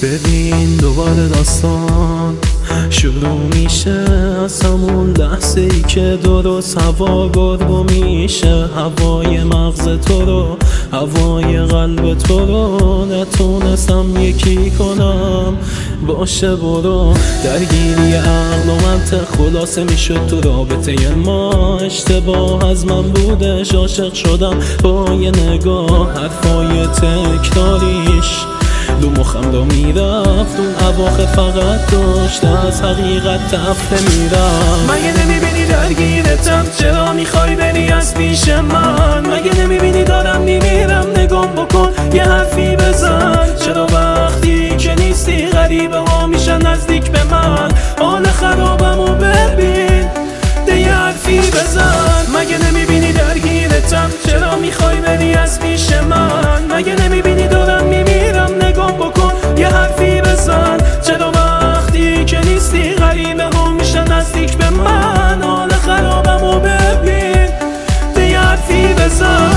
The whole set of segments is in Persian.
ببین دوباره داستان شروع میشه از همون لحظه ای که درست هوا گرگو میشه. هوای مغز تو رو، هوای قلب تو رو نتونستم یکی کنم. باشه برو، درگیری عقل و منطق خلاصه میشد تو رابطه ما. اشتباه از من بودش، عاشق شدم با یه نگاه. حرفای تکراریش دو مخم را میرفت، اون اواخر فقط داشت از حقیقت تفته میرفت. مگه نمیبینی درگیرتم؟ چرا میخوای بری از پیش من؟ مگه نمیبینی دارم میمیرم؟ نگام بکن یه حرفی بزن. چرا وقتی که نیستی غریبه ها میشن نزدیک به من؟ حال خرابمو ببین ده یه حرفی بزن. مگه نمیبینی درگیرتم؟ چرا میخوای بری از پیش من؟ مگه نمیبینی دارم میمیرم؟ نگام بکن یه حرفی بزن. چرا وقتی که نیستی غریبه ها میشن نزدیک به من؟ حال خرابمو ببین ده یه حرفی بزن.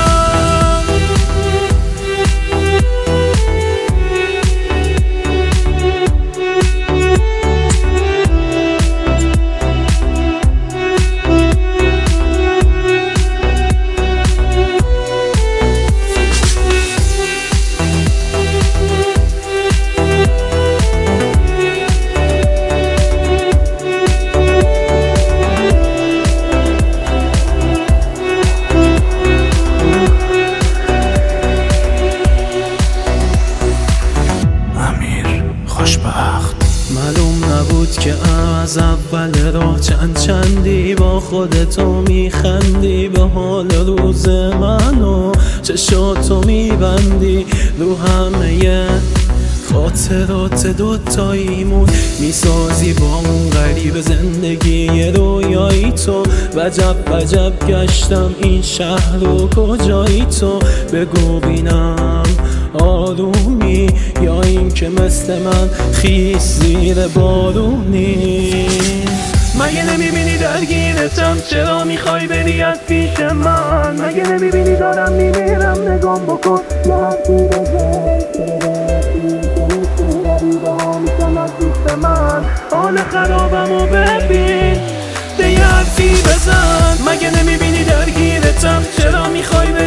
معلوم نبود که از اول راه چندی با خودتو میخندی. به حال روز منو چشاتو میبندی رو همه خاطرات دوتاییمون میسازی با اون غریب زندگی رویایی تو. وجب گشتم این شهر رو، کجایی تو؟ بگو بینم آرومی یا این که مثل من خیس زیر بارونی؟ مگه نمیبینی درگیرتم؟ چرا میخوای بری از پیش من؟ مگه نمیبینی دارم میمیرم؟ نگام بکن یه حرفی بزن. غریبه ها میشن نزدیک به من، حال خرابمو ببین ده یه حرفی بزن. مگه نمیبینی درگیرتم؟ چرا میخوای